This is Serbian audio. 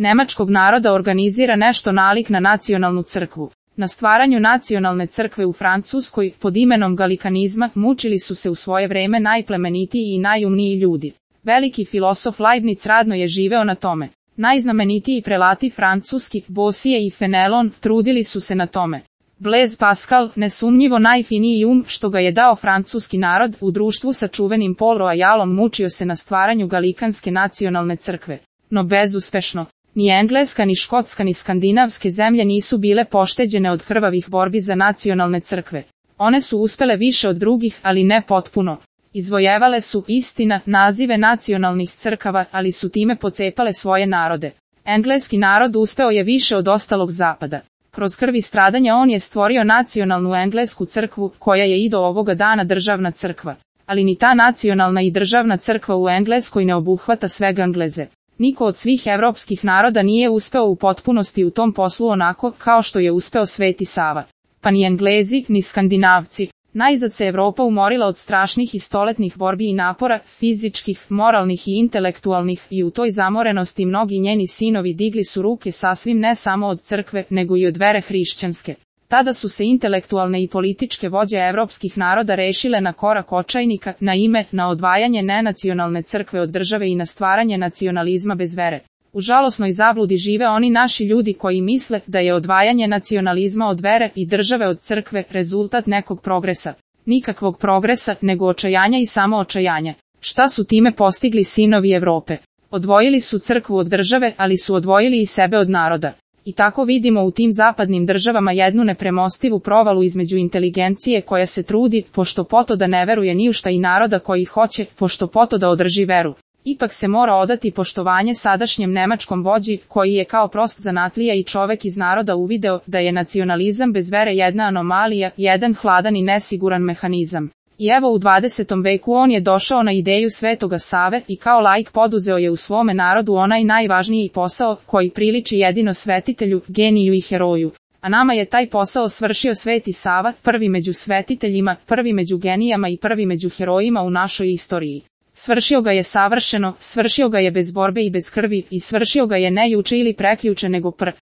nemačkog naroda organizira nešto nalik na nacionalnu crkvu. Na stvaranju nacionalne crkve u Francuskoj, pod imenom galikanizma, mučili su se u svoje vreme najplemenitiji i najumniji ljudi. Veliki filosof Leibniz radno je živeo na tome. Najznamenitiji prelati francuski, Bosije i Fenelon, trudili su se na tome. Blaise Pascal, nesumnjivo najfiniji što ga je dao francuski narod, u društvu sa čuvenim Paul Royalom mučio se na stvaranju galikanske nacionalne crkve. No bezuspešno. Ni Engleska, ni Škotska, ni skandinavske zemlje nisu bile pošteđene od krvavih borbi za nacionalne crkve. One su uspele više od drugih, ali ne potpuno. Izvojevale su, istina, nazive nacionalnih crkava, ali su time pocepale svoje narode. Engleski narod uspeo je više od ostalog zapada. Kroz krv i stradanja on je stvorio nacionalnu englesku crkvu, koja je i do ovoga dana državna crkva. Ali ni ta nacionalna i državna crkva u Engleskoj ne obuhvata svega Engleze. Niko od svih evropskih naroda nije uspeo u potpunosti u tom poslu onako kao što je uspeo Sveti Sava. Pa ni Englezi, ni Skandinavci. Najzad se Evropa umorila od strašnih i stoletnih borbi i napora, fizičkih, moralnih i intelektualnih, i u toj zamorenosti mnogi njeni sinovi digli su ruke sasvim ne samo od crkve, nego i od vere hrišćanske. Tada su se intelektualne i političke vođe evropskih naroda rešile na korak očajnika, na odvajanje nenacionalne crkve od države i na stvaranje nacionalizma bez vere. U žalosnoj zabludi žive oni naši ljudi koji misle da je odvajanje nacionalizma od vere i države od crkve rezultat nekog progresa. Nikakvog progresa, nego očajanja i samo očajanja. Šta su time postigli sinovi Evrope? Odvojili su crkvu od države, ali su odvojili i sebe od naroda. I tako vidimo u tim zapadnim državama jednu nepremostivu provalu između inteligencije koja se trudi, pošto poto da ne veruje ni u šta, i naroda koji hoće, pošto poto da održi veru. Ipak se mora odati poštovanje sadašnjem nemačkom vođi, koji je kao prost zanatlija i čovek iz naroda uvideo da je nacionalizam bez vere jedna anomalija, jedan hladan i nesiguran mehanizam. I evo u 20. veku on je došao na ideju Svetoga Save i kao laik poduzeo je u svome narodu onaj najvažniji posao koji priliči jedino svetitelju, geniju i heroju. A nama je taj posao svršio Sveti Sava, prvi među svetiteljima, prvi među genijama i prvi među herojima u našoj istoriji. Svršio ga je savršeno, svršio ga je bez borbe i bez krvi, i svršio ga je ne juče ili prekjuče nego